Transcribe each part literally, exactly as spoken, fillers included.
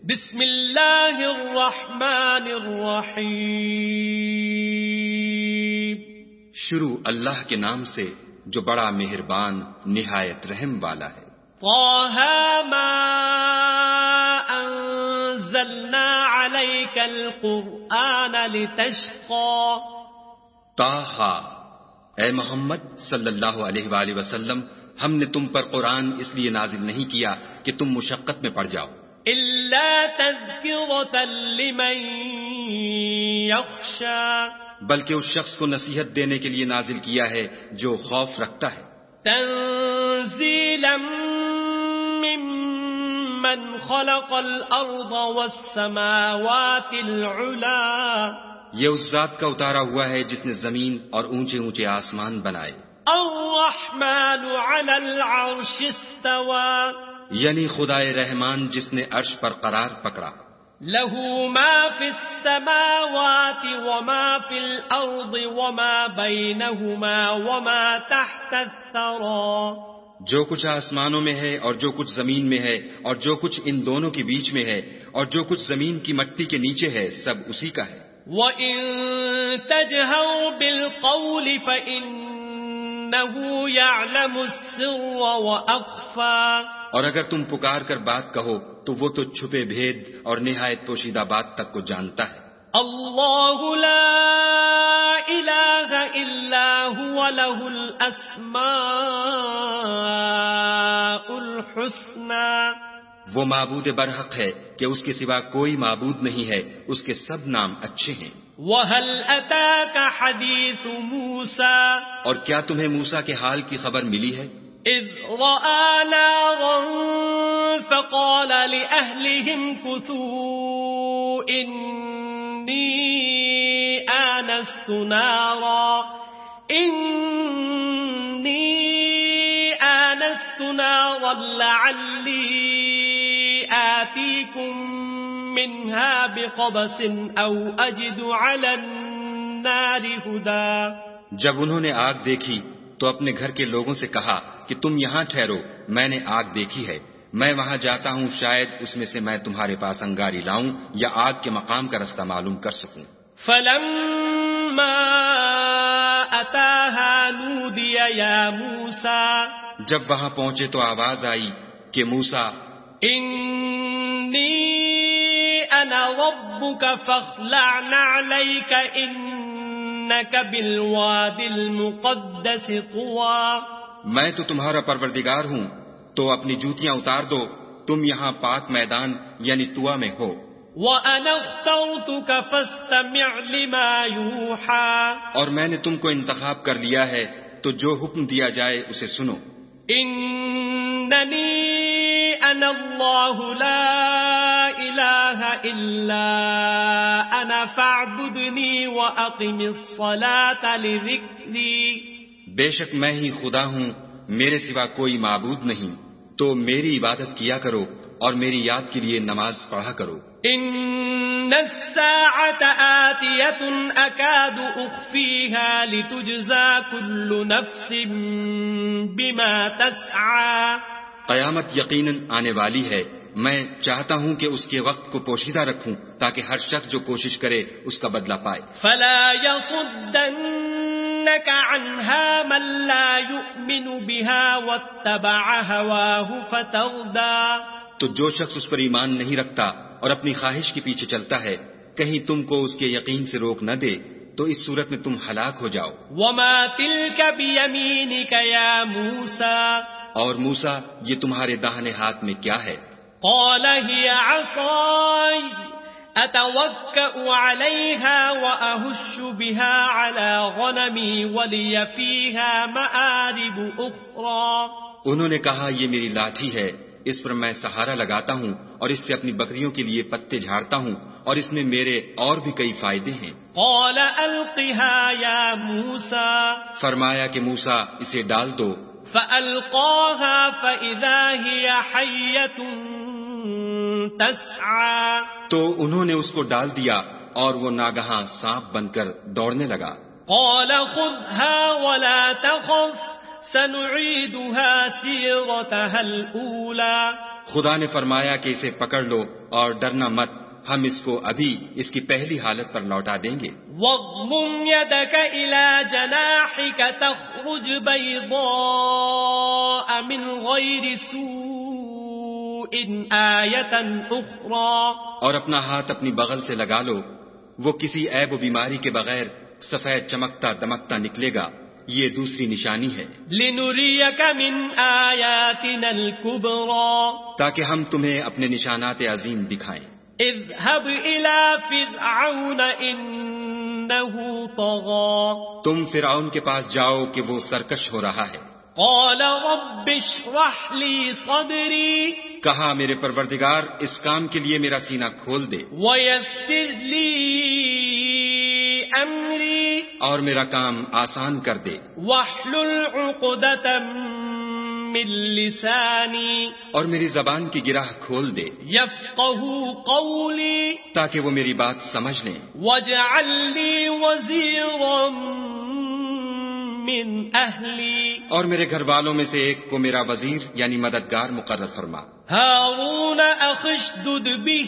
بسم اللہ الرحمن الرحیم. شروع اللہ کے نام سے جو بڑا مہربان نہایت رحم والا ہے. طه ما انزلنا عليك القرآن لتشقى. طه، اے محمد صلی اللہ علیہ وآلہ وسلم، ہم نے تم پر قرآن اس لیے نازل نہیں کیا کہ تم مشقت میں پڑ جاؤ، الا تذکرۃ لمن یخشی، بلکہ اس شخص کو نصیحت دینے کے لیے نازل کیا ہے جو خوف رکھتا ہے. تنزیلا ممن خلق الارض والسماوات العلا، یہ اس ذات کا اتارا ہوا ہے جس نے زمین اور اونچے اونچے آسمان بنائے. الرحمن علی العرش استوى، یعنی خدائے رحمان جس نے عرش پر قرار پکڑا. له ما في السماوات وما في الأرض وما بينهما وما تحت الثرى، جو کچھ آسمانوں میں ہے اور جو کچھ زمین میں ہے اور جو کچھ ان دونوں کے بیچ میں ہے اور جو کچھ زمین کی مٹی کے نیچے ہے، سب اسی کا ہے. وَإِن تَجْهَرْ بِالْقَوْلِ فَإِنَّهُ يَعْلَمُ السِّرَّ وَأَخْفَى، اور اگر تم پکار کر بات کہو تو وہ تو چھپے بھید اور نہایت پوشیدہ بات تک کو جانتا ہے. اللہ لا الہ الا هو له الاسماء الحسنى، وہ معبود برحق ہے کہ اس کے سوا کوئی معبود نہیں ہے، اس کے سب نام اچھے ہیں. وَهَلْ أَتَاكَ حَدِيثُ مُوسَى، اور کیا تمہیں موسیٰ کے حال کی خبر ملی ہے؟ اذ رأى نارا فقال لأهلهم كثوا إني آنست نارا إني آنست نارا لعلي آتيكم منها بقبس أو أجد على النار هدى. جب انہوں نے آگ دیکھی تو اپنے گھر کے لوگوں سے کہا کہ تم یہاں ٹھہرو، میں نے آگ دیکھی ہے، میں وہاں جاتا ہوں، شاید اس میں سے میں تمہارے پاس انگاری لاؤں یا آگ کے مقام کا رستہ معلوم کر سکوں. فلما اتاها نودي يا موسى، جب وہاں پہنچے تو آواز آئی کہ موسیٰ، انی انا ربك فاخلع نعليك انك بالواد المقدس طوى، میں تو تمہارا پروردگار ہوں، تو اپنی جوتیاں اتار دو، تم یہاں پاک میدان یعنی طوا میں ہو. وَأَنَا اخْتَرْتُكَ فَاسْتَمِعْ لِمَا يُوحَى، اور میں نے تم کو انتخاب کر لیا ہے تو جو حکم دیا جائے اسے سنو. إِنَّنِي أَنَا اللَّهُ لَا إِلَٰهَ إِلَّا أَنَا فَاعْبُدْنِي وَأَقِمِ الصَّلَاةَ لِذِكْرِي، بے شک میں ہی خدا ہوں، میرے سوا کوئی معبود نہیں، تو میری عبادت کیا کرو اور میری یاد کے لیے نماز پڑھا کرو. إِنَّ السَّاعَةَ آتِيَةٌ أَكَادُ أُخْفِيهَا لِتُجْزَى كُلُّ نَفْسٍ بِمَا تَسْعَى، قیامت یقیناً آنے والی ہے، میں چاہتا ہوں کہ اس کے وقت کو پوشیدہ رکھوں تاکہ ہر شخص جو کوشش کرے اس کا بدلہ پائے. فَلَا يَصُدَّنَّكَ عَنْهَا مَن لَّا يُؤْمِنُ بِهَا وَاتَّبَعَ هَوَاهُ فَتَرْدَىٰ، تو جو شخص اس پر ایمان نہیں رکھتا اور اپنی خواہش کے پیچھے چلتا ہے، کہیں تم کو اس کے یقین سے روک نہ دے تو اس صورت میں تم ہلاک ہو جاؤ. وَمَا تِلْكَ بِيَمِينِكَ يَا مُوسَىٰ، اور موسیٰ یہ تمہارے داہنے ہاتھ میں کیا ہے؟ قَالَ هِيَ عَصَايَ أَتَوَكَّأُ عَلَيْهَا وَأَهُشُّ بِهَا عَلَىٰ غَنَمِي وَلِيَ فِيهَا مَآرِبُ أُخْرَىٰ، انہوں نے کہا یہ میری لاٹھی ہے، اس پر میں سہارا لگاتا ہوں اور اس سے اپنی بکریوں کے لیے پتے جھاڑتا ہوں اور اس میں میرے اور بھی کئی فائدے ہیں. قَالَ أَلْقِهَا يَا مُوسَىٰ، فرمایا کہ موسیٰ اسے ڈال دو. فَأَلْقَاهَا فَإِذَا هِيَ حَيَّةٌ تَسْعَىٰ، تو انہوں نے اس کو ڈال دیا اور وہ ناگہاں سانپ بن کر دوڑنے لگا. قَالَ خُذْهَا وَلَا تَخَفْ سَنُعِيدُهَا سِيرَتَهَا الْأُولَىٰ، خدا نے فرمایا کہ اسے پکڑ لو اور ڈرنا مت، ہم اس کو ابھی اس کی پہلی حالت پر لوٹا دیں گے۔ واضمم يدك إلى جناحك تخرج بيضاء من غير سوء آية أخرى، اور اپنا ہاتھ اپنی بغل سے لگا لو، وہ کسی عیب و بیماری کے بغیر سفید چمکتا دمکتا نکلے گا، یہ دوسری نشانی ہے۔ لنريك من آياتنا الكبرى، تاکہ ہم تمہیں اپنے نشانات عظیم دکھائیں۔ اذهب إلى فرعون إنه طغى، تم فرعون کے پاس جاؤ کہ وہ سرکش ہو رہا ہے۔ قال رب اشرح لي صدري، کہا میرے پروردگار اس کام کے لیے میرا سینہ کھول دے، ويسر لي أمري، اور میرا کام آسان کر دے، واحلل عقدة من لساني، اور میری زبان کی گرہ کھول دے يفقهوا قولي، تاکہ وہ میری بات سمجھ لیں۔ واجعل لي وزيرا من أهلي، اور میرے گھر والوں میں سے ایک کو میرا وزیر یعنی مددگار مقرر فرما۔ هارون أخي اشدد به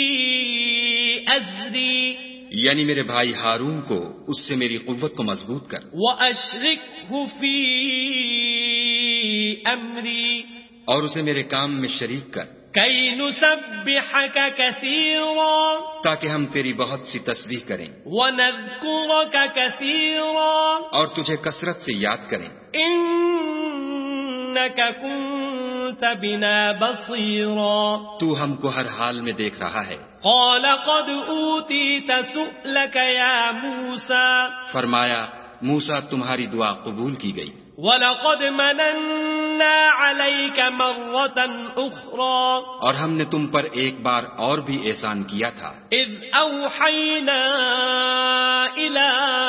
أزري، یعنی میرے بھائی ہارون کو اس سے میری قوت کو مضبوط کر، وأشركه في أمري، اور اسے میرے کام میں شریک کر، كي نسبحك كثيرا تاکہ ہم تیری بہت سی تسبیح کریں ونذكرك كثيرا اور تجھے کثرت سے یاد کریں، إنك كنت بنا بصيرا۔ تو ہم کو ہر حال میں دیکھ رہا ہے۔ قال قد أوتيت سؤلك يا موسى، فرمایا موسیٰ تمہاری دعا قبول کی گئی، وَلَقَدْ مَنَنَّا عَلَيْكَ مَرَّةً أُخْرَى، اور ہم نے تم پر ایک بار اور بھی احسان کیا تھا، إِذْ أَوْحَيْنَا إِلَىٰ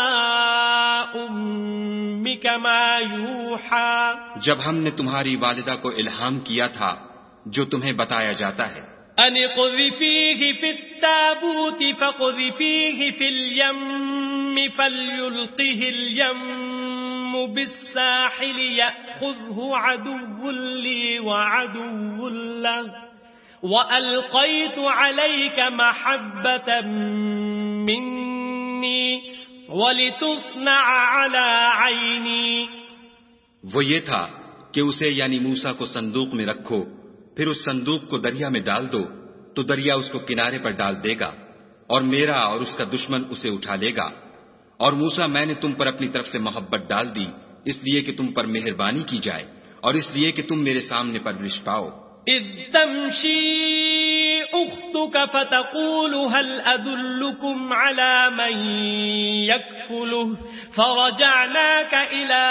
أُمِّكَ مَا يُوحَىٰ، جب ہم نے تمہاری والدہ کو الہام کیا تھا جو تمہیں بتایا جاتا ہے، أَنِ اقْذِفِيهِ فِي التَّابُوتِ فَاقْذِفِيهِ فِي الْيَمِّ فَلْيُلْقِهِ الْيَمُّ بِالسَّاحِلِ يَأْخُذْهُ عَدُوٌّ لِّي وَعَدُوٌّ لَّهُ وَأَلْقَيْتُ عَلَيْكَ مَحَبَّةً مِّنِّي وَلِتُصْنَعَ عَلَىٰ عَيْنِي۔ وہ یہ تھا کہ اسے یعنی موسیٰ کو صندوق میں رکھو، پھر اس صندوق کو دریا میں ڈال دو تو دریا اس کو کنارے پر ڈال دے گا، اور میرا اور اس کا دشمن اسے اٹھا لے گا۔ اور موسیٰ میں نے تم پر اپنی طرف سے محبت ڈال دی، اس لیے کہ تم پر مہربانی کی جائے اور اس لیے کہ تم میرے سامنے پرورش پاؤ۔ إذ تمشي أختك فتقول هل أدلكم على من يكفله فرجعناك إلى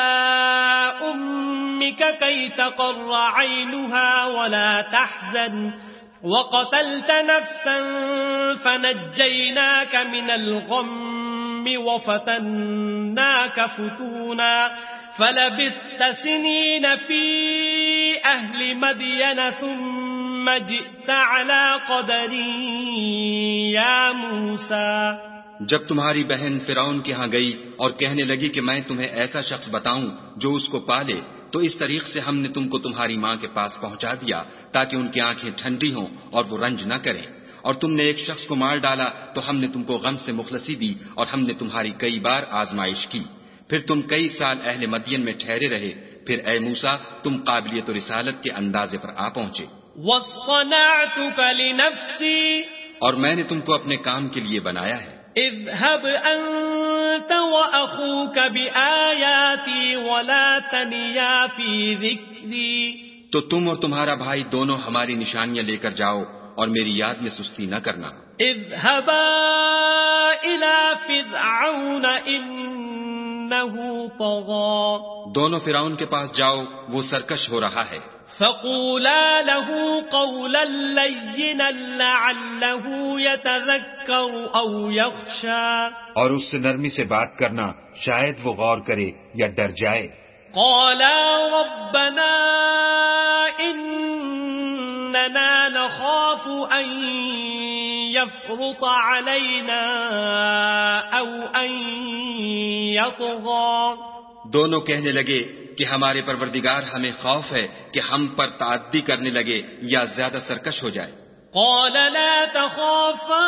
أمك كي تقر عينها ولا تحزن وقتلت نفسا فنجيناك من الغم وفتناك فتونا فلبثت سنين في أهل مدين ثم جئت على قدر يا موسى۔ جب تمہاری بہن فرعون کے ہاں گئی اور کہنے لگی کہ میں تمہیں ایسا شخص بتاؤں جو اس کو پالے، تو اس طریق سے ہم نے تم کو تمہاری ماں کے پاس پہنچا دیا تاکہ ان کی آنکھیں ٹھنڈی ہوں اور وہ رنج نہ کریں، اور تم نے ایک شخص کو مار ڈالا تو ہم نے تم کو غم سے مخلصی دی اور ہم نے تمہاری کئی بار آزمائش کی، پھر تم کئی سال اہل مدین میں ٹھہرے رہے، پھر اے موسیٰ تم قابلیت و رسالت کے اندازے پر آ پہنچے۔ وَاصْطَنَعْتُكَ لِنَفْسِي، اور میں نے تم کو اپنے کام کے لیے بنایا ہے۔ اذهب أنت وأخوك بآياتي ولا تنيا في ذكري، تو تم اور تمہارا بھائی دونوں ہماری نشانیاں لے کر جاؤ اور میری یاد میں سستی نہ کرنا۔ اذهبا إلى فرعون إنه طغى، دونوں فرعون کے پاس جاؤ، وہ سرکش ہو رہا ہے۔ فقولا له قولا لينا لعله يتذكر أو يخشى، اور اس سے نرمی سے بات کرنا، شاید وہ غور کرے یا ڈر جائے۔ قالا ربنا إننا نخاف أن يفرط علينا أو أن يطغى، دونوں کہنے لگے کہ کہ ہمارے پروردگار ہمیں خوف ہے کہ ہم پر تعدی کرنے لگے یا زیادہ سرکش ہو جائے. قال لا تخافا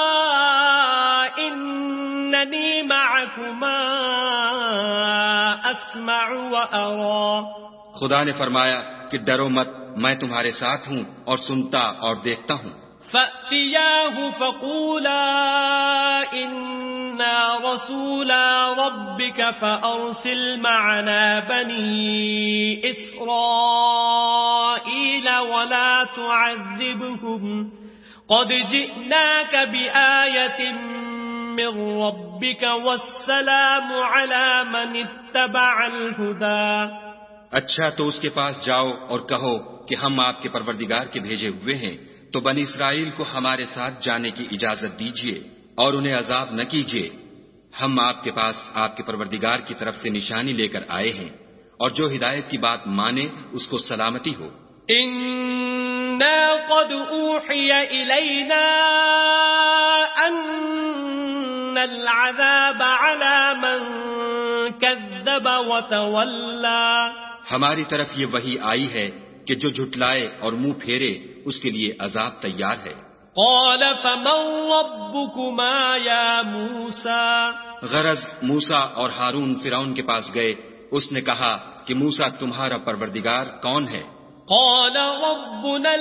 إنني معكما أسمع وأرى. خدا نے فرمایا کہ ڈرو مت، میں تمہارے ساتھ ہوں اور سنتا اور دیکھتا ہوں. فَأْتِيَاهُ فَقُولَا إِنَّا رَسُولَا رَبِّكَ فَأَرْسِلْ مَعَنَا بَنِي إِسْرَائِيلَ وَلَا تُعَذِّبْهُمْ قَدْ جِئْنَاكَ بِآيَةٍ مِّن رَّبِّكَ وَالسَّلَامُ عَلَى مَنِ اتَّبَعَ الْهُدَى. اچھا تو اس کے پاس جاؤ اور کہو کہ ہم آپ کے پروردگار کے بھیجے ہوئے ہیں، تو بنی اسرائیل کو ہمارے ساتھ جانے کی اجازت دیجیے اور انہیں عذاب نہ کیجیے. ہم آپ کے پاس آپ کے پروردگار کی طرف سے نشانی لے کر آئے ہیں، اور جو ہدایت کی بات مانے اس کو سلامتی ہو. اِنَّا قَدْ أُوحِيَ إِلَيْنَا أَنَّ الْعَذَابَ عَلَى مَنْ كَذَّبَ وَتَوَلَّى. ہماری طرف یہ وحی آئی ہے کہ جو جھٹلائے اور منہ پھیرے اس کے لیے عذاب تیار ہے. قال فمن ربكما يا موسى. غرض موسیٰ اور ہارون فرعون کے پاس گئے. اس نے کہا کہ موسیٰ تمہارا پروردگار کون ہے؟ قال ربنا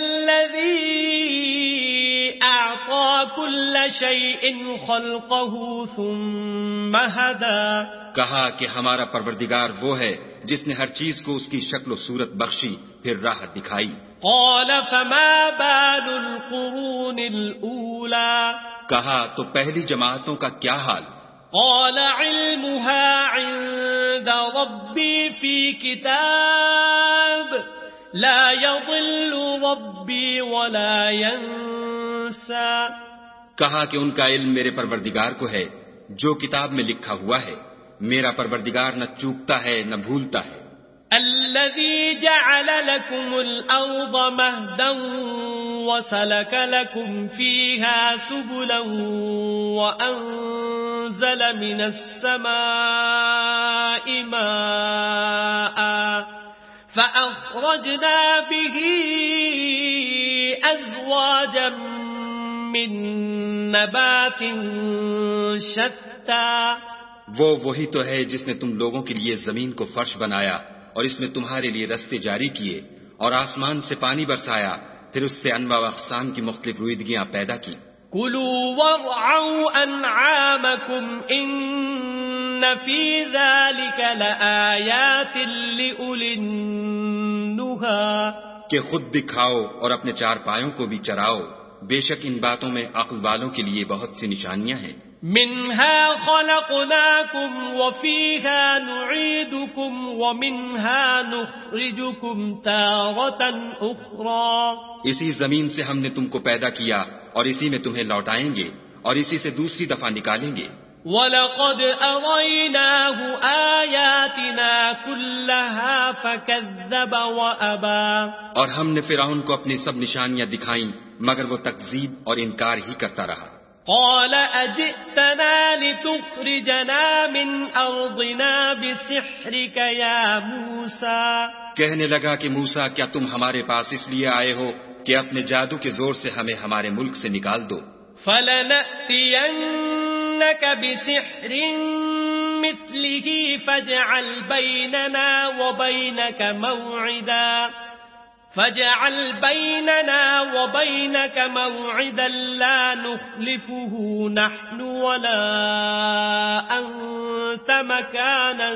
الذي أعطى كل شيء خلقه ثم هدى. کہا کہ ہمارا پروردگار وہ ہے جس نے ہر چیز کو اس کی شکل و صورت بخشی پھر راہ دکھائی. قال فما بال القرون الأولى. کہا تو پہلی جماعتوں کا کیا حال؟ قال علمها عند ربي في كتاب لا يضل ربي ولا ينسى. کہا کہ ان کا علم میرے پروردگار کو ہے جو کتاب میں لکھا ہوا ہے، میرا پروردگار نہ چوکتا ہے نہ بھولتا ہے. الذي جعل لكم الأرض مهدا وسلك لكم فيها سبلا وأنزل من السماء ماء فأخرجنا به أزواجا من نبات شتى. وہ وہی تو ہے جس نے تم لوگوں کے لیے زمین کو فرش بنایا اور اس میں تمہارے لیے رستے جاری کیے اور آسمان سے پانی برسایا، پھر اس سے انواع و اقسام کی مختلف رویدگیاں پیدا کی. کلوا وارعوا انعامکم ان فی ذلک لآیات لأولی النہی. کہ خود بھی کھاؤ اور اپنے چار پایوں کو بھی چراؤ، بے شک ان باتوں میں عقل والوں کے لیے بہت سی نشانیاں ہیں. منها خلقناكم وفيها نعيدكم ومنها نخرجكم تارة أخرى. اسی زمین سے ہم نے تم کو پیدا کیا اور اسی میں تمہیں لوٹائیں گے اور اسی سے دوسری دفعہ نکالیں گے. وَلَقَدْ أَرَيْنَاهُ آيَاتِنَا كُلَّهَا فَكَذَّبَ وَأَبَى. اور ہم نے فرعون کو اپنی سب نشانیاں دکھائیں مگر وہ تکذیب اور انکار ہی کرتا رہا. قال أجئتنا لتخرجنا من أرضنا بسحرك يا موسى. کہنے لگا کہ موسیٰ کیا تم ہمارے پاس اس لیے آئے ہو کہ اپنے جادو کے زور سے ہمیں ہمارے ملک سے نکال دو؟ فلنأتينك بسحر مثله فاجعل بيننا وبينك موعدا فاجعل بيننا وبينك موعدا لا نخلفه نحن ولا أنت مكانا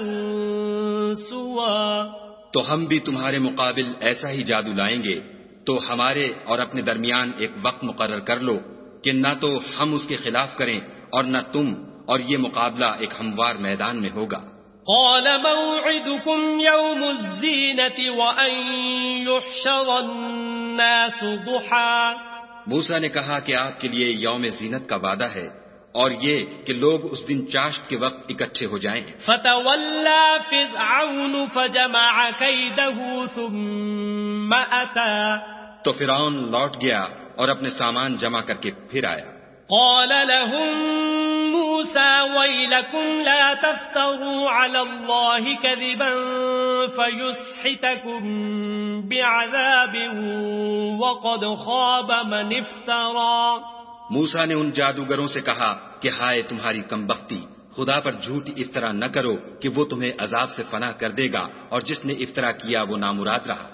سوى. تو ہم بھی تمہارے مقابل ایسا ہی جادو لائیں گے، تو ہمارے اور اپنے درمیان ایک وقت مقرر کر لو کہ نہ تو ہم اس کے خلاف کریں اور نہ تم، اور یہ مقابلہ ایک ہموار میدان میں ہوگا. قال موعدكم يوم الزينة وأن يحشر الناس ضحى. موسیٰ نے کہا کہ آپ کے لیے یوم زینت کا وعدہ ہے اور یہ کہ لوگ اس دن چاشت کے وقت اکٹھے ہو جائیں. فتولى فرعون فجمع كيده ثم أتى. تو فرعون لوٹ گیا اور اپنے سامان جمع کر کے پھر آیا. قال لهم موسى موسى ويلكم لا تفتروا على الله كذبا فيسحتكم بعذاب وقد خاب من افترى. موسیٰ نے ان جادوگروں سے کہا کہ ہائے تمہاری کمبختی، خدا پر جھوٹ افطرا نہ کرو کہ وہ تمہیں عذاب سے فنا کر دے گا، اور جس نے افطرا کیا وہ نامراد رہا.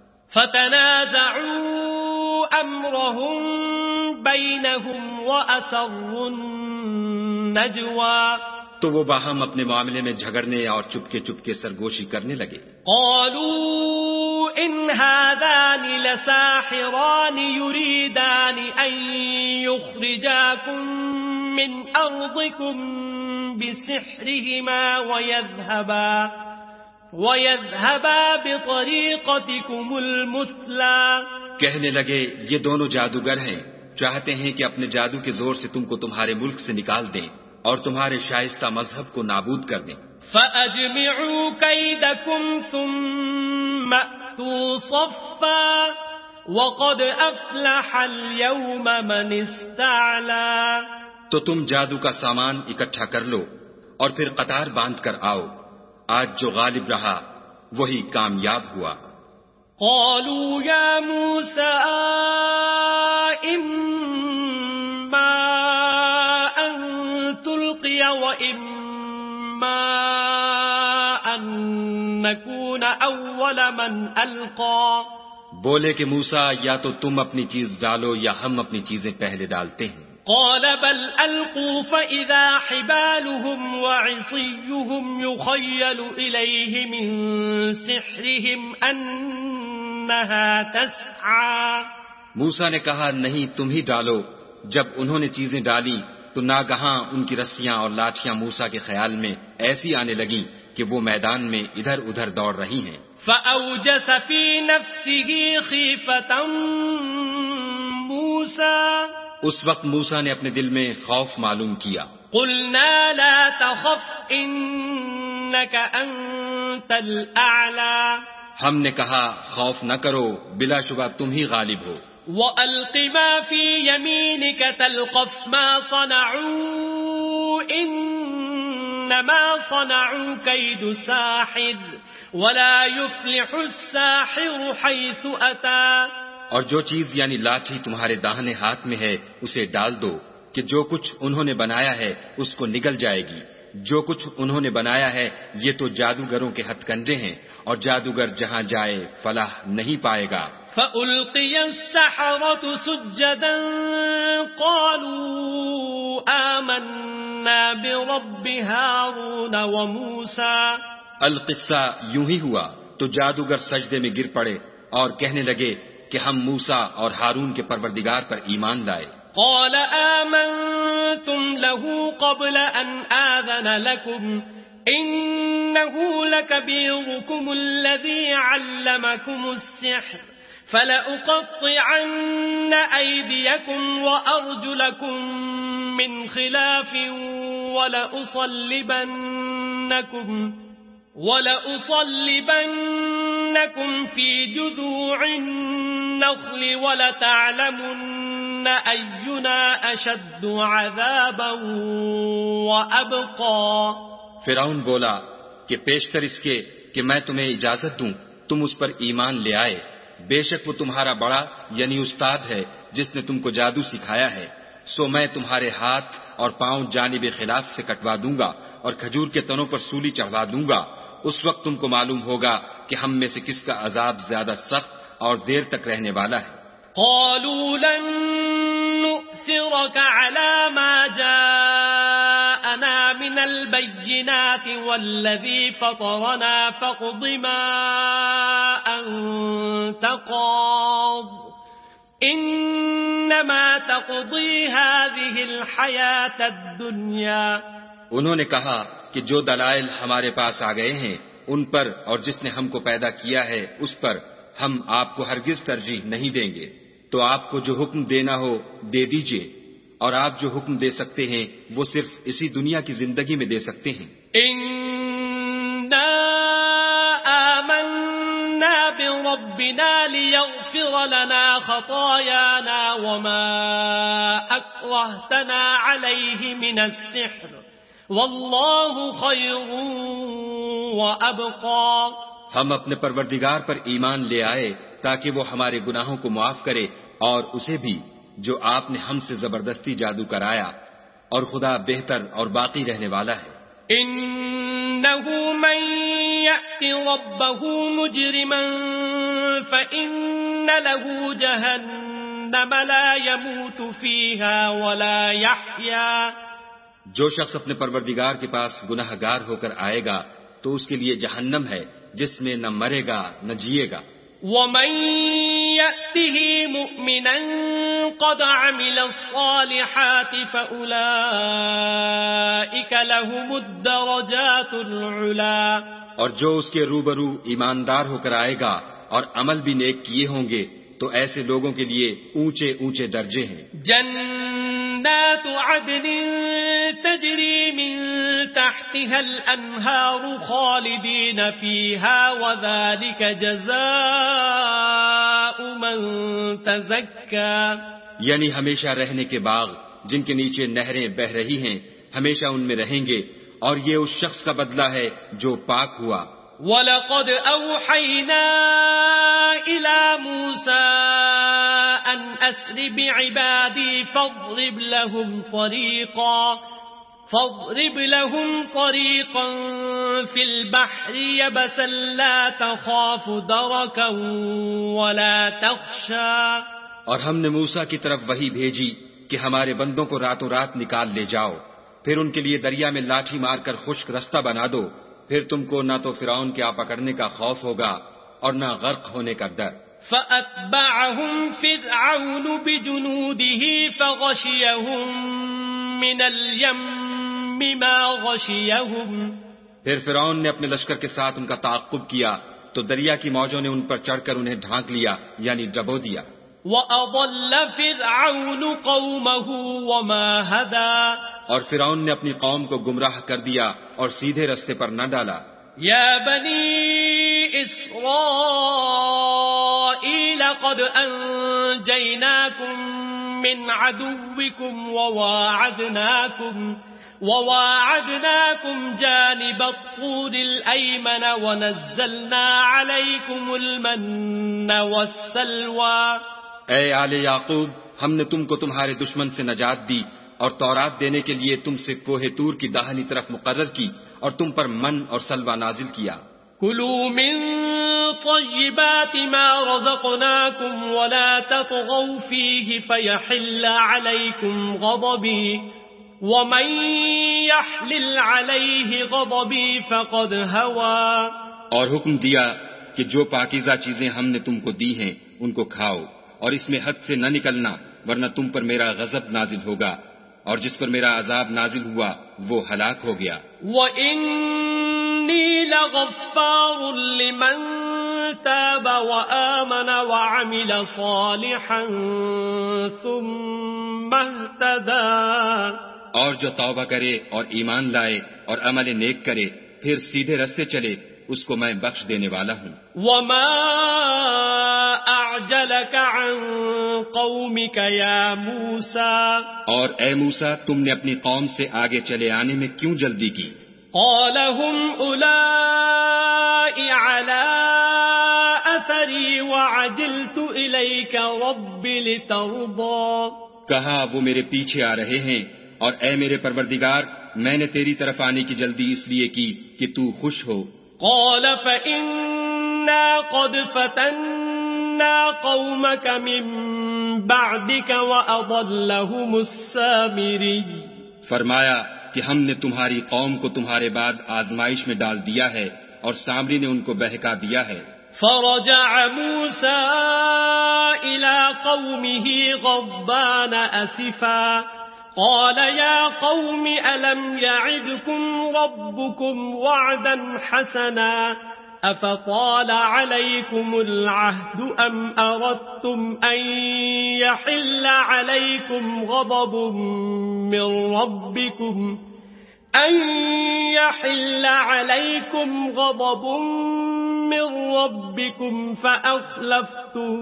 فتنازعوا امرهم بينهم واسروا النجوى. تو وہ باہم اپنے معاملے میں جھگڑنے اور چپکے چپکے سرگوشی کرنے لگے. قالوا ان هذان لساحران يريدان ان يخرجاكم من ارضكم بسحرهما ويذهبا وَيَذْهَبَا بِطَرِيقَتِكُمُ الْمُثْلَى. کہنے لگے یہ دونوں جادوگر ہیں، چاہتے ہیں کہ اپنے جادو کے زور سے تم کو تمہارے ملک سے نکال دیں اور تمہارے شائستہ مذہب کو نابود کر دیں. فَأَجْمِعُوا كَيْدَكُمْ ثُمَّ أْتُوا صَفًّا وَقَدْ أَفْلَحَ الْيَوْمَ مَنِ اسْتَعْلَى. تو تم جادو کا سامان اکٹھا کر لو اور پھر قطار باندھ کر آؤ، آج جو غالب رہا وہی کامیاب ہوا. قالوا يا موسى إما أن تلقي وإما أن نكون أول من ألقى. بولے کہ موسیٰ یا تو تم اپنی چیز ڈالو یا ہم اپنی چیزیں پہلے ڈالتے ہیں. قال بل ألقوا فإذا حبالهم وعصيهم يخيل إليه من سحرهم أنها تسعى. موسیٰ نے کہا نہیں تم ہی ڈالو. جب انہوں نے چیزیں ڈالی تو ناگہاں ان کی رسیاں اور لاٹھیاں موسیٰ کے خیال میں ایسی آنے لگیں کہ وہ میدان میں ادھر ادھر دوڑ رہی ہیں. فأوجس في نفسه خيفة موسى. اس وقت موسیٰ نے اپنے دل میں خوف معلوم کیا. قلنا لا تخف انك انت الاعلى. ہم نے کہا خوف نہ کرو، بلا شبہ تم ہی غالب ہو. وَأَلْقِ مَا فِي يَمِينِكَ تَلْقَفْ مَا صَنَعُوا إِنَّمَا صَنَعُوا كَيْدُ سَاحِرٍ وَلَا يُفْلِحُ السَّاحِرُ حَيْثُ أَتَى. اور جو چیز یعنی لاٹھی تمہارے داہنے ہاتھ میں ہے اسے ڈال دو کہ جو کچھ انہوں نے بنایا ہے اس کو نگل جائے گی. جو کچھ انہوں نے بنایا ہے یہ تو جادوگروں کے ہتھ کنڈے ہیں، اور جادوگر جہاں جائے فلاح نہیں پائے گا. فَأُلْقِيَ السَّحَرَةُ سُجَّدًا قَالُوا آمَنَّا بِرَبِّ هَارُونَ وَمُوسَى. القصہ یوں ہی ہوا تو جادوگر سجدے میں گر پڑے اور کہنے لگے کہ ہم موسیٰ اور ہارون کے پروردگار پر ایمان لائے. قال آمنتم له قبل أن آذن لكم إنه لكبيركم الذي علمكم السحر فلأقطعن أيديكم وأرجلكم من خلاف ولأصلبنكم ولأصلبنكم في جذوع النخل ولتعلمن أينا أشد عذابا وأبقى. فرعون بولا کہ پیشتر اس کے کہ میں تمہیں اجازت دوں تم اس پر ایمان لے آئے. بے شک وہ تمہارا بڑا یعنی استاد ہے جس نے تم کو جادو سکھایا ہے. سو میں تمہارے ہاتھ اور پاؤں جانب خلاف سے کٹوا دوں گا اور کھجور کے تنوں پر سولی چڑھوا دوں گا. اس وقت تم کو معلوم ہوگا کہ ہم میں سے کس کا عذاب زیادہ سخت اور دیر تک رہنے والا ہے. قالوا لن نؤثرك على ما جاءنا من البينات والذي فطرنا فاقض ما أنت قاض إنما تقضي هذه الحياة الدنيا. انہوں نے کہا کہ جو دلائل ہمارے پاس آ گئے ہیں ان پر اور جس نے ہم کو پیدا کیا ہے اس پر ہم آپ کو ہرگز ترجیح نہیں دیں گے. تو آپ کو جو حکم دینا ہو دے دیجئے، اور آپ جو حکم دے سکتے ہیں وہ صرف اسی دنیا کی زندگی میں دے سکتے ہیں. اِنَّا آمَنَّا بِرَبِّنَا لِيَغْفِرَ لَنَا خَطَايَانَا وَمَا أَكْرَهْتَنَا عَلَيْهِ مِنَ السِّحْرِ واللہ خیر وابقى. ہم اپنے پروردگار پر ایمان لے آئے تاکہ وہ ہمارے گناہوں کو معاف کرے اور اسے بھی جو آپ نے ہم سے زبردستی جادو کرایا، اور خدا بہتر اور باقی رہنے والا ہے. انه من يأت ربه مجرما فإن له جهنم لا يموت فيها ولا يحيا. جو شخص اپنے پروردگار کے پاس گناہ گار ہو کر آئے گا تو اس کے لیے جہنم ہے جس میں نہ مرے گا نہ جیے گا. ومن يأته مؤمنا قد عمل الصالحات فأولئك لهم الدرجات العلا. اور جو اس کے روبرو ایماندار ہو کر آئے گا اور عمل بھی نیک کیے ہوں گے تو ایسے لوگوں کے لیے اونچے اونچے درجے ہیں. جنات عدن تجری من تحتها الانہار خالدین فیہا وذلک جزاء من تزکا. یعنی ہمیشہ رہنے کے باغ جن کے نیچے نہریں بہ رہی ہیں، ہمیشہ ان میں رہیں گے، اور یہ اس شخص کا بدلہ ہے جو پاک ہوا. وَلَقَدْ أَوْحَيْنَا إِلَى مُوسَىٰ أَنْ أَسْرِ بِعِبَادِي فَاضْرِبْ لَهُمْ طَرِيقًا فَاضْرِبْ لَهُمْ طَرِيقًا فِي الْبَحْرِ يَبَسًا لَا تَخَافُ دَرَكًا وَلَا تَخْشَىٰ. اور ہم نے موسیٰ کی طرف وحی بھیجی کہ ہمارے بندوں کو راتوں رات نکال لے جاؤ، پھر ان کے لیے دریا میں لاٹھی مار کر خشک رستہ بنا دو، پھر تم کو نہ تو فرعون کے آ پکڑنے کا خوف ہوگا اور نہ غرق ہونے کا ڈر. فَأَتْبَعَهُمْ فِرْعَوْنُ بِجُنُودِهِ فَغَشِيَهُمْ مِنَ الْيَمِّ مَا غَشِيَهُمْ. پھر فرعون نے اپنے لشکر کے ساتھ ان کا تعاقب کیا تو دریا کی موجوں نے ان پر چڑھ کر انہیں ڈھانک لیا، یعنی ڈبو دیا. وَأَضَلَّ فِرْعَوْنُ قَوْمَهُ وَمَا هَدَىٰ. اور فرعون نے اپنی قوم کو گمراہ کر دیا اور سیدھے رستے پر نہ ڈالا. یا بنی اسرائیل قد انجیناکم من عدوکم وواعدناکم وواعدناکم جانب الطور الایمن ونزلنا علیکم المن والسلوى. اے آل یعقوب، ہم نے تم کو تمہارے دشمن سے نجات دی اور تورات دینے کے لیے تم سے کوہ طور کی داہنی طرف مقرر کی اور تم پر من اور سلوہ نازل کیا. کلوا من طیبات ما رزقناکم ولا تطغوا فیہ فیحل علیکم غضبی ومن یحلل علیہ غضبی فقد ہوا. اور حکم دیا کہ جو پاکیزہ چیزیں ہم نے تم کو دی ہیں ان کو کھاؤ، اور اس میں حد سے نہ نکلنا ورنہ تم پر میرا غضب نازل ہوگا، اور جس پر میرا عذاب نازل ہوا وہ ہلاک ہو گیا. وَإِنِّي لَغَفَّارٌ لِمَن تَابَ وَآمَنَ وَعَمِلَ صَالِحًا ثُمَّ اهْتَدَىٰ. اور جو توبہ کرے اور ایمان لائے اور عمل نیک کرے پھر سیدھے رستے چلے اس کو میں بخش دینے والا ہوں. وَمَا أَعْجَلَكَ عَن قَوْمِكَ يَا مُوسَىٰ. اور اے موسیٰ، تم نے اپنی قوم سے آگے چلے آنے میں کیوں جلدی کی؟ قَالَ هُمْ أُولَاءِ عَلَىٰ أَثَرِي وَعَجِلْتُ إِلَيْكَ رَبِّ لِتَرْضَىٰ. کہا وہ میرے پیچھے آ رہے ہیں، اور اے میرے پروردگار، میں نے تیری طرف آنے کی جلدی اس لیے کی کہ تو خوش ہو. قال فإنا قد فتنا قومك من بعدك وأضلهم السامري. فرمایا کہ ہم نے تمہاری قوم کو تمہارے بعد آزمائش میں ڈال دیا ہے اور سامری نے ان کو بہکا دیا ہے. فرجع موسى إلى قومه غضبان أسفا قال يا قوم ألم يعدكم ربكم وعدا حسنا أفطال عليكم العهد أم أردتم أن يحل عليكم غضب من ربكم أن يحل عليكم غضب من ربكم فأخلفتم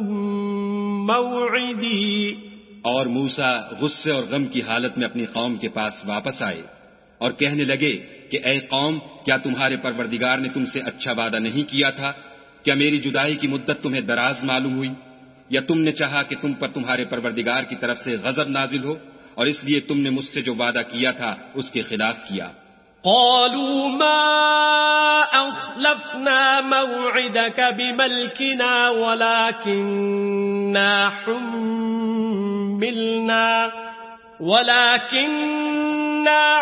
موعدي. اور موسیٰ غصے اور غم کی حالت میں اپنی قوم کے پاس واپس آئے اور کہنے لگے کہ اے قوم، کیا تمہارے پروردگار نے تم سے اچھا وعدہ نہیں کیا تھا؟ کیا میری جدائی کی مدت تمہیں دراز معلوم ہوئی؟ یا تم نے چاہا کہ تم پر تمہارے پروردگار کی طرف سے غضب نازل ہو اور اس لیے تم نے مجھ سے جو وعدہ کیا تھا اس کے خلاف کیا؟ قالوا ما أخلفنا موعدك بملكنا ولكننا حملنا ولكننا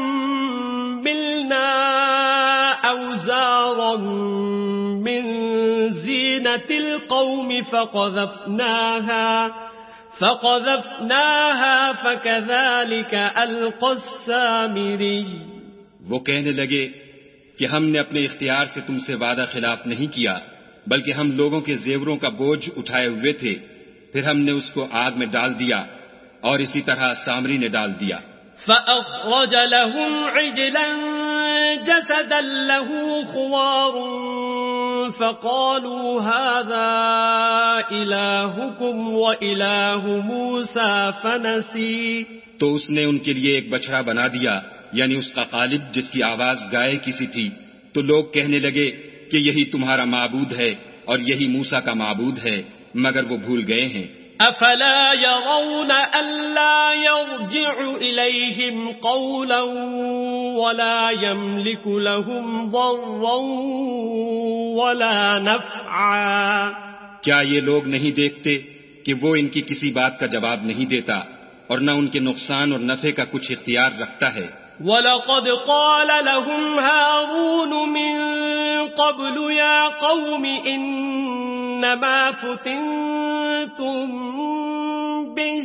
حملنا أوزارا من زينة القوم فقذفناها فقذفناها فكذلك ألقى السامري. وہ کہنے لگے کہ ہم نے اپنے اختیار سے تم سے وعدہ خلاف نہیں کیا، بلکہ ہم لوگوں کے زیوروں کا بوجھ اٹھائے ہوئے تھے، پھر ہم نے اس کو آگ میں ڈال دیا اور اسی طرح سامری نے ڈال دیا. فأخرج لهم عجلا جسدا له خوار فقالوا هذا إلهكم وإله موسى فنسي. تو اس نے ان کے لیے ایک بچڑا بنا دیا، یعنی اس کا قالب جس کی آواز گائے کی سی تھی. تو لوگ کہنے لگے کہ یہی تمہارا معبود ہے اور یہی موسیٰ کا معبود ہے، مگر وہ بھول گئے ہیں. افلا يرون الا يرجع اليهم قولا ولا يملك لهم ضرا ولا نفعا. کیا یہ لوگ نہیں دیکھتے کہ وہ ان کی کسی بات کا جواب نہیں دیتا اور نہ ان کے نقصان اور نفع کا کچھ اختیار رکھتا ہے؟ وَلَقَدْ قَالَ لَهُمْ هَارُونُ مِنْ قَبْلُ يَا قَوْمِ إِنَّمَا فُتِنْتُمْ بِهِ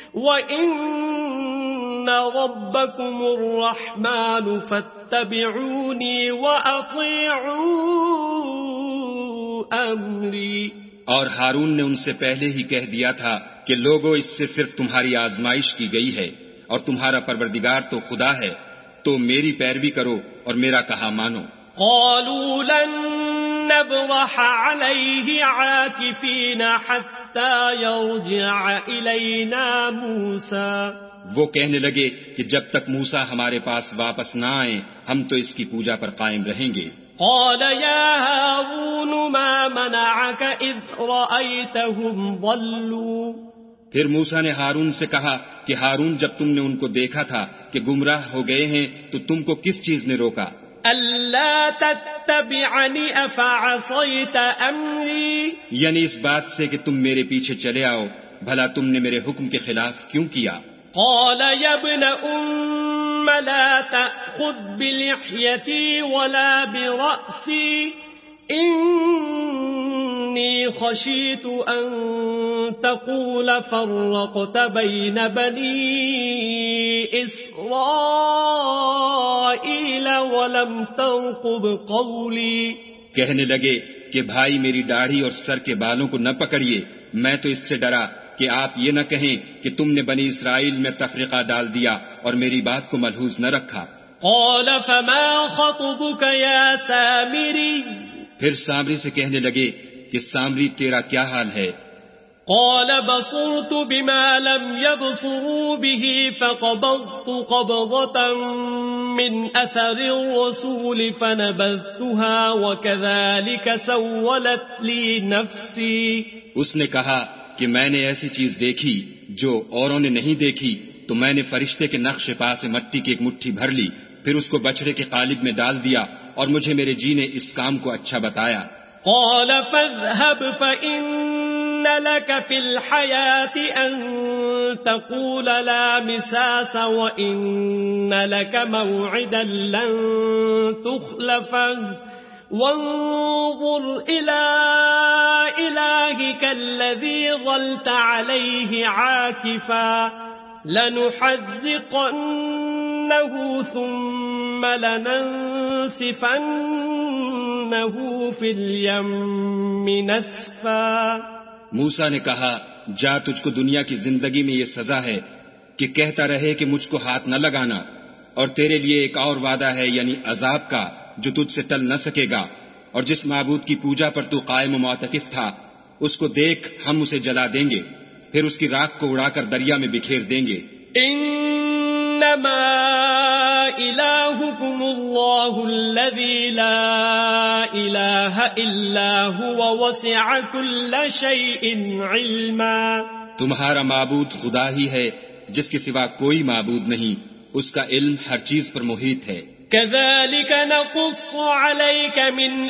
وَإِنَّ رَبَّكُمُ الرَّحْمَنُ فَاتَّبِعُونِي وَأَطِيعُوا أَمْرِي. اور ہارون نے ان سے پہلے ہی کہہ دیا تھا کہ لوگوں، اس سے صرف تمہاری آزمائش کی گئی ہے اور تمہارا پروردگار تو خدا ہے، تو میری پیروی کرو اور میرا کہا مانو. قالوا لن نبرح عليه عاكفين حتى يرجع إلينا موسى. وہ کہنے لگے کہ جب تک موسیٰ ہمارے پاس واپس نہ آئیں ہم تو اس کی پوجا پر قائم رہیں گے. قال يا هارون ما منعك إذ رأيتهم ضلوا. پھر موسیٰ نے ہارون سے کہا کہ ہارون، جب تم نے ان کو دیکھا تھا کہ گمراہ ہو گئے ہیں تو تم کو کس چیز نے روکا؟ ألا تتبعني أفعصيت أمري. یعنی اس بات سے کہ تم میرے پیچھے چلے آؤ، بھلا تم نے میرے حکم کے خلاف کیوں کیا؟ قال يا ابن أم لا تأخذ بلحيتي ولا برأسي إني خشيت أن تقول فرقت بين بني إسرائيل ولم ترقب قولي. کہنے لگے کہ بھائی میری داڑھی اور سر کے بالوں کو نہ پکڑیے، میں تو اس سے ڈرا کہ آپ یہ نہ کہیں کہ تم نے بنی اسرائیل میں تفرقہ ڈال دیا اور میری بات کو ملحوظ نہ رکھا. قال فما خطبك يا سامري. پھر سامری سے کہنے لگے کہ سامری تیرا کیا حال ہے؟ قال بصرت بما لم يبصروا به فقبضت قبضة من أثر الرسول فنبذتها وكذلك سولت لي نفسي. اس نے کہا کہ میں نے ایسی چیز دیکھی جو اوروں نے نہیں دیکھی، تو میں نے فرشتے کے نقش پا سے مٹی کی ایک مٹھی بھر لی، پھر اس کو بچڑے کے قالب میں ڈال دیا اور مجھے میرے جی نے اس کام کو اچھا بتایا. قال فاذهب فإن لك في الحياة أن تقول لا مساس وإن لك موعدا لن تخلفه وانظر إلى إلهك الذي ظلت عليه عاكفا لنحرقنه ثم لننسفنه في اليم نسفا. موسیٰ نے کہا جا، تجھ کو دنیا کی زندگی میں یہ سزا ہے کہ کہتا رہے کہ مجھ کو ہاتھ نہ لگانا، اور تیرے لیے ایک اور وعدہ ہے یعنی عذاب کا جو تجھ سے ٹل نہ سکے گا، اور جس معبود کی پوجا پر تو قائم و معتکف تھا اس کو دیکھ، ہم اسے جلا دیں گے، پھر اس کی راکھ کو اڑا کر دریا میں بکھیر دیں گے. انما وإلهكم الله الذي لا إله إلا هو وسع كل شيء علما. تمہارا معبود خدا ہی ہے جس کے سوا کوئی معبود نہیں، اس کا علم ہر چیز پر محیط ہے. كذلك نقص عليك من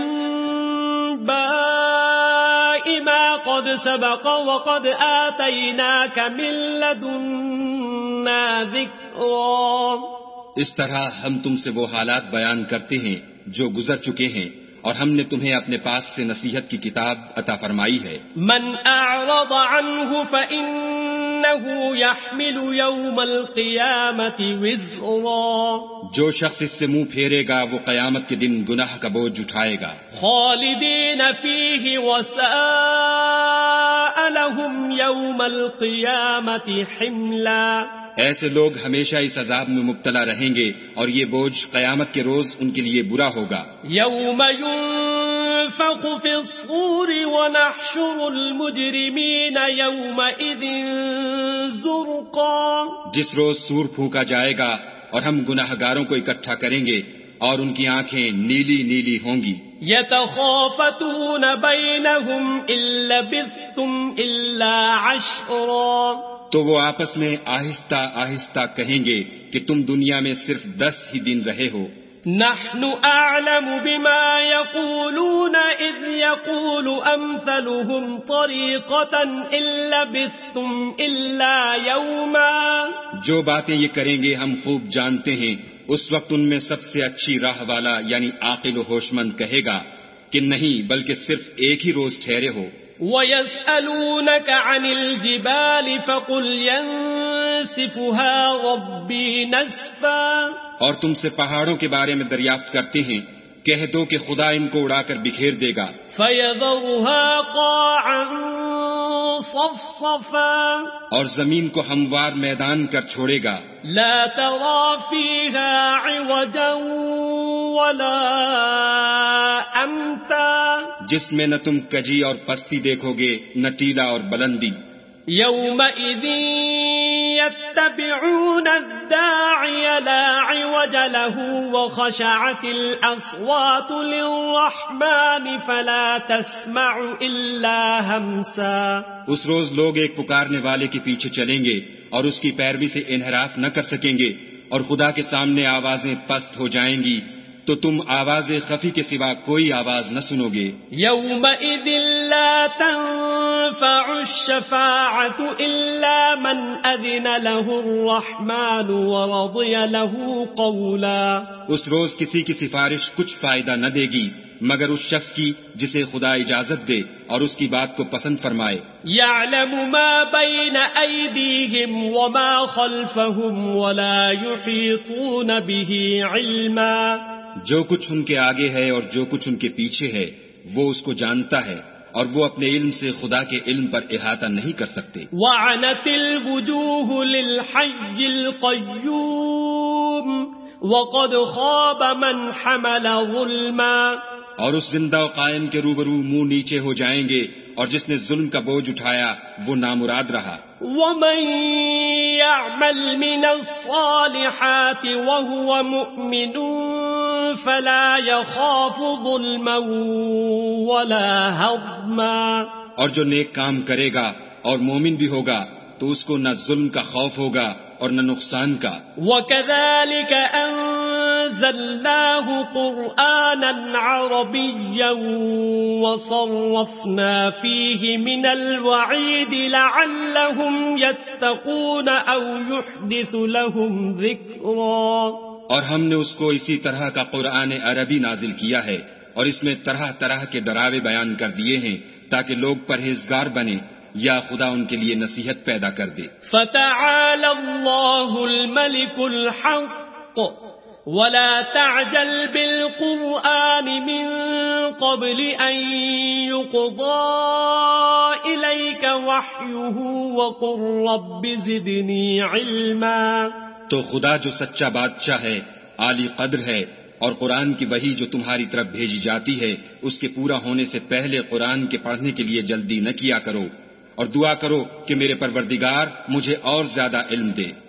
أنباء ما قد سبق وقد آتيناك من لدنا ذكرا. اس طرح ہم تم سے وہ حالات بیان کرتے ہیں جو گزر چکے ہیں، اور ہم نے تمہیں اپنے پاس سے نصیحت کی کتاب عطا فرمائی ہے. من اعرض عنه فإنه يحمل يوم القيامة وزرا. جو شخص اس سے منہ پھیرے گا وہ قیامت کے دن گناہ کا بوجھ اٹھائے گا. خالدین فیہ وساء لهم يوم القيامة حملا. ایسے لوگ ہمیشہ اس عذاب میں مبتلا رہیں گے اور یہ بوجھ قیامت کے روز ان کے لیے برا ہوگا. یوم ينفخ في الصور ونحشر المجرمین یومئذ زرقا. جس روز سور پھونکا جائے گا اور ہم گناہگاروں کو اکٹھا کریں گے اور ان کی آنکھیں نیلی نیلی ہوں گی. یتخافتون بینہم ان لبثتم الا عشرا. تو وہ آپس میں آہستہ آہستہ کہیں گے کہ تم دنیا میں صرف دس ہی دن رہے ہو. نحن اعلم بما يقولون اذ يقول امثلهم طريقة ان لبثتم الا يوما. جو باتیں یہ کریں گے ہم خوب جانتے ہیں. اس وقت ان میں سب سے اچھی راہ والا یعنی عاقل و ہوش مند کہے گا کہ نہیں بلکہ صرف ایک ہی روز ٹھہرے ہو. وَيَسْأَلُونَكَ عَنِ الْجِبَالِ فَقُلْ يَنسِفُهَا رَبِّي نَسْفًا. اور تم سے پہاڑوں کے بارے میں دریافت کرتے ہیں، کہہ دو کہ خدا ان کو اڑا کر بکھیر دے گا. فَيَذَرُهَا قَاعًا صَفْصَفًا. اور زمین کو ہموار میدان کر چھوڑے گا. لَا تَرَى فِيهَا عِوَجًا وَلَا أَمْتًا. جس میں نہ تم کجی اور پستی دیکھو گے نہ ٹیلا اور بلندی. يومئذ يتبعون الداعي لا عوج له وخشعت الأصوات للرحمن فلا تسمع إلا همسا. اس روز لوگ ایک پکارنے والے کے پیچھے چلیں گے اور اس کی پیروی سے انحراف نہ کر سکیں گے، اور خدا کے سامنے آوازیں پست ہو جائیں گی تو تم آواز خفی کے سوا کوئی آواز نہ سنو گے. یومئذ لا تنفع الشفاعة الا من اذن له الرحمن ورضي له قولا. اس روز کسی کی سفارش کچھ فائدہ نہ دے گی مگر اس شخص کی جسے خدا اجازت دے اور اس کی بات کو پسند فرمائے. يعلم ما بين أيديهم وما خلفهم ولا يحيطون به علما. جو کچھ ان کے آگے ہے اور جو کچھ ان کے پیچھے ہے وہ اس کو جانتا ہے اور وہ اپنے علم سے خدا کے علم پر احاطہ نہیں کر سکتے. وعنت الوجوه للحي القيوم وقد خاب من حمل ظلما. اور اس زندہ و قائم کے روبرو منہ نیچے ہو جائیں گے اور جس نے ظلم کا بوجھ اٹھایا وہ نامراد رہا. ومن يعمل من الصالحات وهو مؤمن فلا يخاف ظلما ولا هضما. اور جو نیک کام کرے گا اور مومن بھی ہوگا تو اس کو نہ ظلم کا خوف ہوگا اور نہ نقصان کا. وَكَذَلِكَ أَنزَلْنَاهُ قُرْآنًا عَرَبِيًّا وَصَرَّفْنَا فِيهِ مِنَ الْوَعِيدِ لَعَلَّهُمْ يَتَّقُونَ أَوْ يُحْدِثُ لَهُمْ ذِكْرًا. اور ہم نے اس کو اسی طرح کا قرآن عربی نازل کیا ہے اور اس میں طرح طرح کے ڈراوے بیان کر دیے ہیں تاکہ لوگ پرہیزگار بنیں یا خدا ان کے لیے نصیحت پیدا کر دے. فَتَعَالَى اللَّهُ الْمَلِكُ الْحَقُّ وَلَا تَعْجَلْ بِالْقُرْآنِ مِنْ قَبْلِ أَنْ يُقْضَى إِلَيْكَ وَحْيُهُ وَقُلْ رَبِّ زِدْنِي عِلْمًا. تو خدا جو سچا بادشاہ ہے، عالی قدر ہے، اور قرآن کی وحی جو تمہاری طرف بھیجی جاتی ہے اس کے پورا ہونے سے پہلے قرآن کے پڑھنے کے لیے جلدی نہ کیا کرو، اور دعا کرو کہ میرے پروردگار مجھے اور زیادہ علم دے.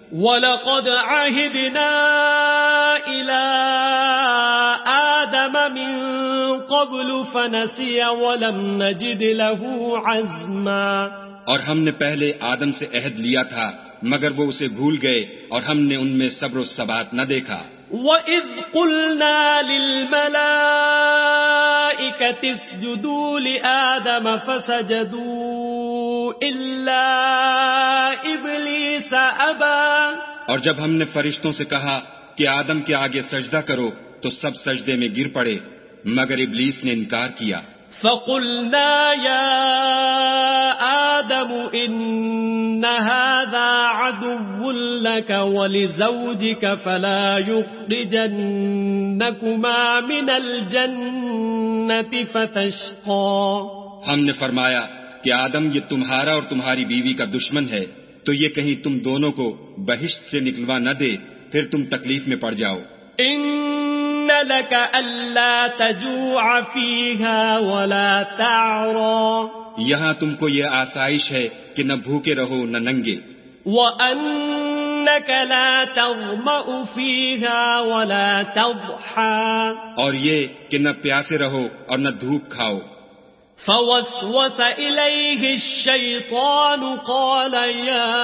وَلَقَدْ عَهِدْنَا إِلَىٰ آدَمَ مِن قَبْلُ فَنَسِيَ وَلَمْ نَجِدْ لَهُ عَزْمًا. اور ہم نے پہلے آدم سے عہد لیا تھا مگر وہ اسے بھول گئے اور ہم نے ان میں صبر و ثبات نہ دیکھا. وَإِذْ قُلْنَا لِلْمَلَائِكَةِ اسْجُدُوا لِآدَمَ فَسَجَدُوا إِلَّا إِبْلِيسَ أَبَى. اور جب ہم نے فرشتوں سے کہا کہ آدم کے آگے سجدہ کرو تو سب سجدے میں گر پڑے مگر ابلیس نے انکار کیا. فَقُلْنَا يَا آدَمُ إِنَّ هَذَا عَدُوٌّ لَكَ وَلِزَوْجِكَ فَلَا يُخْرِجَنَّكُمَا مِنَ الْجَنَّةِ فَتَشْقَى. ہم نے فرمایا کہ آدم یہ تمہارا اور تمہاری بیوی کا دشمن ہے تو یہ کہیں تم دونوں کو بہشت سے نکلوا نہ دے پھر تم تکلیف میں پڑ جاؤ. إِنَّ لَكَ أَلَّا تَجُوعَ فِيهَا وَلَا تَعْرَى. یہاں تم کو یہ آسائش ہے کہ نہ بھوکے رہو نہ ننگے. وَأَنَّكَ لَا تَظْمَأُ فِيهَا وَلَا تَضْحَى. اور یہ کہ نہ پیاسے رہو اور نہ دھوپ کھاؤ. فوسوس إليه الشيطان قال يا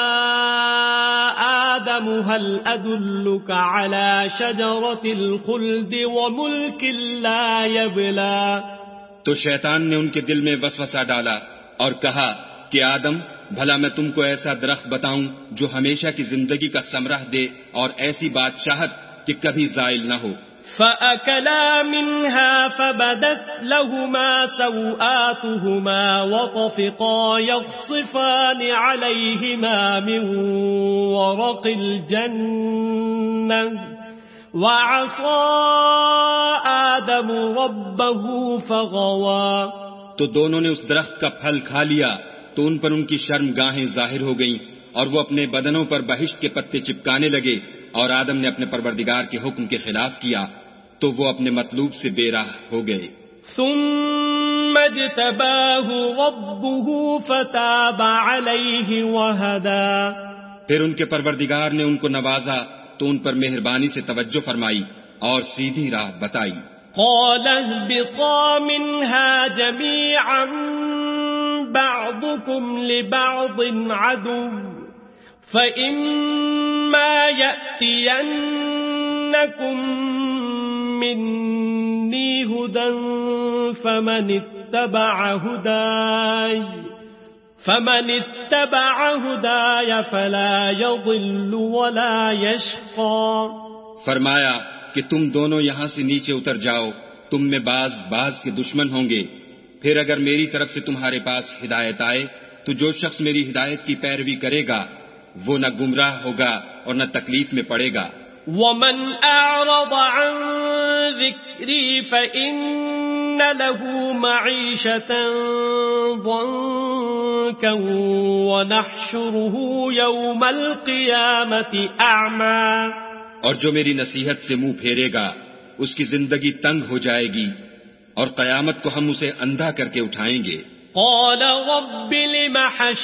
آدم هل أدلك على شجرة الخلد وملك لا يبلى. تو شیطان نے ان کے دل میں وسوسہ ڈالا اور کہا کہ آدم بھلا میں تم کو ایسا درخت بتاؤں جو ہمیشہ کی زندگی کا ثمرہ دے اور ایسی بادشاہت کہ کبھی زائل نہ ہو. فَأَكَلَا مِنْهَا فَبَدَتْ لَهُمَا سَوْآتُهُمَا وَطَفِقَا يَخْصِفَانِ عَلَيْهِمَا مِنْ وَرَقِ الْجَنَّةِ وَعَصَى آدَمُ رَبَّهُ فَغَوَى. تو دونوں نے اس درخت کا پھل کھا لیا تو ان پر ان کی شرم گاہیں ظاہر ہو گئیں اور وہ اپنے بدنوں پر بہشت کے پتے چپکانے لگے اور آدم نے اپنے پروردگار کے حکم کے خلاف کیا تو وہ اپنے مطلوب سے بے راہ ہو گئے. ثم اجتباه ربه فتاب عليه وهدى. پھر ان کے پروردگار نے ان کو نوازا تو ان پر مہربانی سے توجہ فرمائی اور سیدھی راہ بتائی. قال اهبطا منها جميعا بعضكم لبعض عدو فَإِمَّا يَأْتِيَنَّكُم مِّنِّي هُدًى فَمَنِ اتَّبَعَ هُدَايَ فَمَنِ اتَّبَعَ هُدَايَ فَلَا يَضِلُّ وَلَا يَشْقَى. فرمایا کہ تم دونوں یہاں سے نیچے اتر جاؤ، تم میں بعض بعض کے دشمن ہوں گے. پھر اگر میری طرف سے تمہارے پاس ہدایت آئے تو جو شخص میری ہدایت کی پیروی کرے گا وہ نہ گمراہ ہوگا اور نہ تکلیف میں پڑے گا. وَمَنْ أَعْرَضَ عَنْ ذِكْرِي فَإِنَّ لَهُ مَعِيشَةً ضَنكًا وَنَحْشُرُهُ يَوْمَ الْقِيَامَةِ أَعْمَى. اور جو میری نصیحت سے منہ پھیرے گا اس کی زندگی تنگ ہو جائے گی اور قیامت کو ہم اسے اندھا کر کے اٹھائیں گے. قال رب لم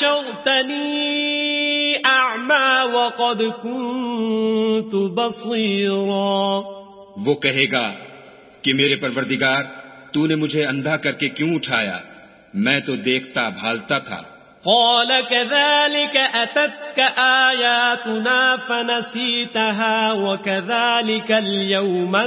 حشرتني أعمى وقد كنت بصيرا. وہ کہے گا کہ میرے پروردگار تو نے مجھے اندھا کر کے کیوں اٹھایا، میں تو دیکھتا بھالتا تھا. قال كذلك أتتك آياتنا فنسيتها وكذلك اليوم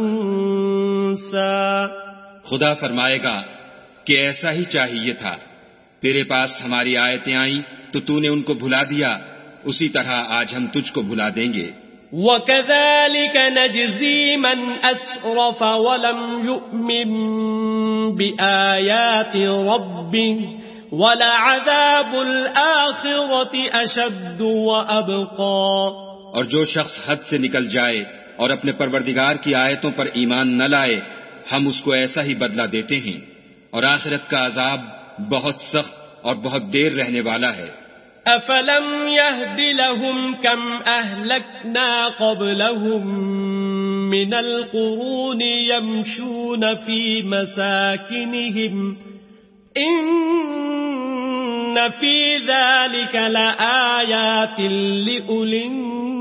تنسى. خدا فرمائے گا کہ ایسا ہی چاہیے تھا، تیرے پاس ہماری آیتیں آئیں تو تو نے ان کو بھلا دیا، اسی طرح آج ہم تجھ کو بھلا دیں گے. وَكَذَلِكَ نَجْزِي مَنْ أَسْرَفَ وَلَمْ يُؤْمِنْ بِآيَاتِ رَبِّهِ وَلَعَذَابُ الْآخِرَةِ أَشَدُّ وَأَبْقَى. اور جو شخص حد سے نکل جائے اور اپنے پروردگار کی آیتوں پر ایمان نہ لائے ہم اس کو ایسا ہی بدلہ دیتے ہیں اور آخرت کا عذاب بہت سخت اور بہت دیر رہنے والا ہے. أَفَلَمْ يَهْدِ لَهُمْ كَمْ أَهْلَكْنَا قَبْلَهُمْ مِنَ الْقُرُونِ يَمْشُونَ فِي مَسَاكِنِهِمْ إِنَّ فِي ذَلِكَ لَآيَاتٍ لِأُولِي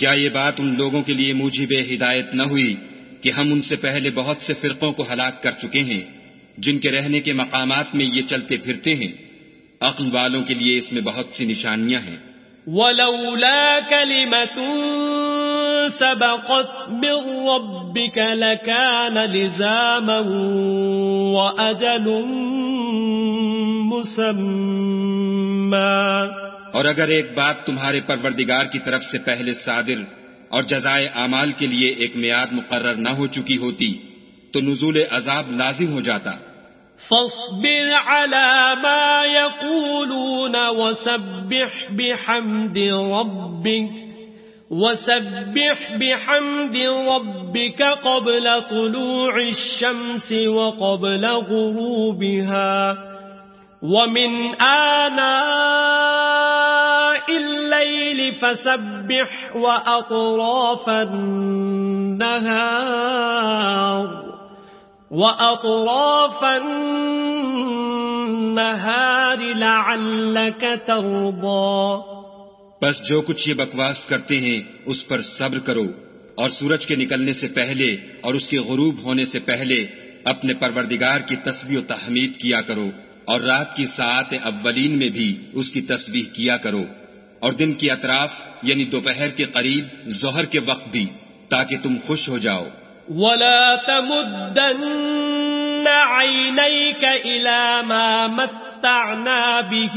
کیا یہ بات ان لوگوں کے لیے موجب ہدایت نہ ہوئی کہ ہم ان سے پہلے بہت سے فرقوں کو ہلاک کر چکے ہیں جن کے رہنے کے مقامات میں یہ چلتے پھرتے ہیں؟ عقل والوں کے لیے اس میں بہت سی نشانیاں ہیں۔ وَلَوْلَا كَلِمَةٌ سَبَقَتْ مِنْ رَبِّكَ لَكَانَ لِزَامًا وَأَجَلٌ مُّسَمًّى۔ اور اگر ایک بات تمہارے پروردگار کی طرف سے پہلے صادر اور جزائے اعمال کے لیے ایک میعاد مقرر نہ ہو چکی ہوتی تو نزول عذاب لازم ہو جاتا۔ فاصبر على ما يقولون وسبح بحمد ربك وسبح بحمد ربك قبل طلوع الشمس وقبل غروبها ومن آناء الليل فسبح وأطراف النهار وَأَطْرَافَ النَّهَارِ لَعَلَّكَ تَرْضَى۔ بس جو کچھ یہ بکواس کرتے ہیں اس پر صبر کرو، اور سورج کے نکلنے سے پہلے اور اس کے غروب ہونے سے پہلے اپنے پروردگار کی تسبیح و تحمید کیا کرو، اور رات کی ساعات اولین میں بھی اس کی تسبیح کیا کرو، اور دن کی اطراف یعنی دوپہر کے قریب ظہر کے وقت بھی، تاکہ تم خوش ہو جاؤ۔ وَلَا تَمُدَّنَّ عَيْنَيْكَ إِلَى مَا مَتَّعْنَا بِهِ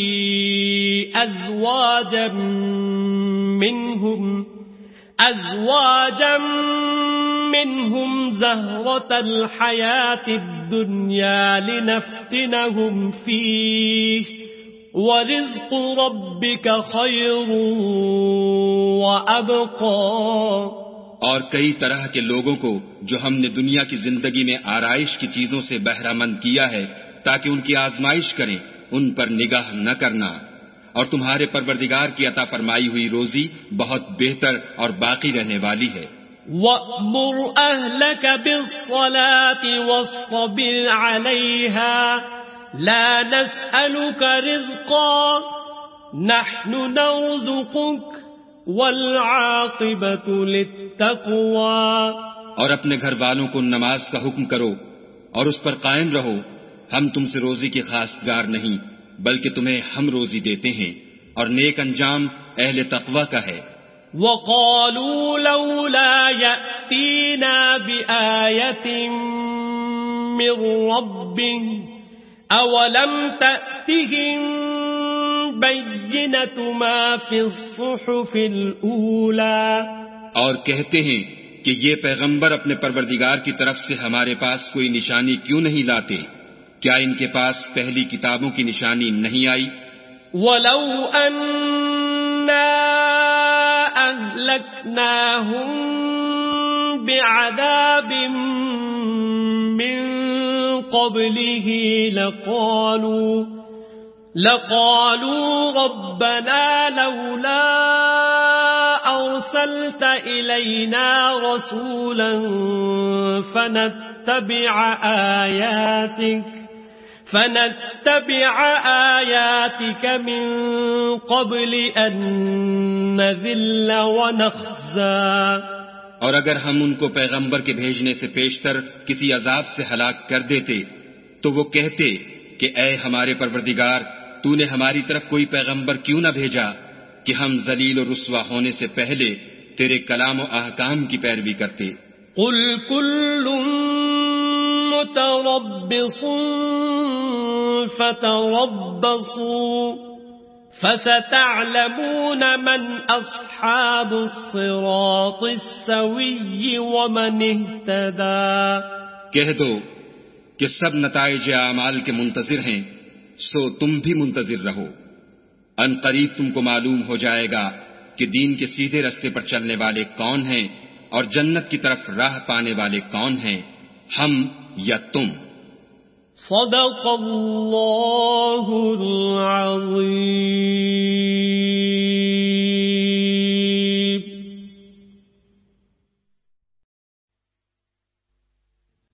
أَزْوَاجًا مِّنْهُمْ أَزْوَاجًا مِّنْهُمْ زَهْرَةَ الْحَيَاةِ الدُّنْيَا لِنَفْتِنَهُمْ فِيهِ وَرِزْقُ رَبِّكَ خَيْرٌ وَأَبْقَى۔ اور کئی طرح کے لوگوں کو جو ہم نے دنیا کی زندگی میں آرائش کی چیزوں سے بہرہ مند کیا ہے تاکہ ان کی آزمائش کریں، ان پر نگاہ نہ کرنا، اور تمہارے پروردگار کی عطا فرمائی ہوئی روزی بہت بہتر اور باقی رہنے والی ہے۔ وَأْمُرْ أَهْلَكَ بِالصَّلَاةِ وَاصْطَبِرْ عَلَيْهَا لَا نَسْأَلُكَ رِزْقًا نَحْنُ نَرْزُقُكَ وَالْعَاقِبَةُ لِلتَّقْوَى۔ اور اپنے گھر والوں کو نماز کا حکم کرو اور اس پر قائم رہو، ہم تم سے روزی کے خواستگار نہیں بلکہ تمہیں ہم روزی دیتے ہیں، اور نیک انجام اہل تقوی کا ہے۔ وَقَالُوا لَوْلَا يَأْتِينَا بِآيَةٍ مِّن رَّبِّهِ أَوَلَمْ تَأْتِهِم بَيِّنَةُ مَا فِي الصُّحُفِ الْأُولَى۔ اور کہتے ہیں کہ یہ پیغمبر اپنے پروردگار کی طرف سے ہمارے پاس کوئی نشانی کیوں نہیں لاتے؟ کیا ان کے پاس پہلی کتابوں کی نشانی نہیں آئی؟ وَلَوْ أَنَّا أَهْلَكْنَاهُمْ بِعَذَابٍ مِّن قَبْلِهِ لَقَالُوا لَقَالُوا رَبَّنَا لَوْلَا أَرْسَلْتَ إِلَيْنَا رَسُولًا فَنَتَّبِعَ آيَاتِكَ فَنَتَّبِعَ آيَاتِكَ مِن قَبْلِ أَن نَّذِلَّ وَنَخْزَىٰ۔ اور اگر ہم ان کو پیغمبر کے بھیجنے سے پیشتر کسی عذاب سے ہلاک کر دیتے تو وہ کہتے کہ اے ہمارے پروردگار، تو نے ہماری طرف کوئی پیغمبر کیوں نہ بھیجا کہ ہم ذلیل و رسوا ہونے سے پہلے تیرے کلام و احکام کی پیروی کرتے۔ قُلْ كُلٌّ مُتَرَبِّصٌ فَتَرَبَّصُوا فَسَتَعْلَمُونَ مَنْ أَصْحَابُ الصِّرَاطِ السَّوِيِّ وَمَنِ اهْتَدَىٰ۔ کہہ دو کہ سب نتائج اعمال کے منتظر ہیں، سو تم بھی منتظر رہو، ان قریب تم کو معلوم ہو جائے گا کہ دین کے سیدھے رستے پر چلنے والے کون ہیں اور جنت کی طرف راہ پانے والے کون ہیں، ہم یا تم۔ صدق اللہ العظیم۔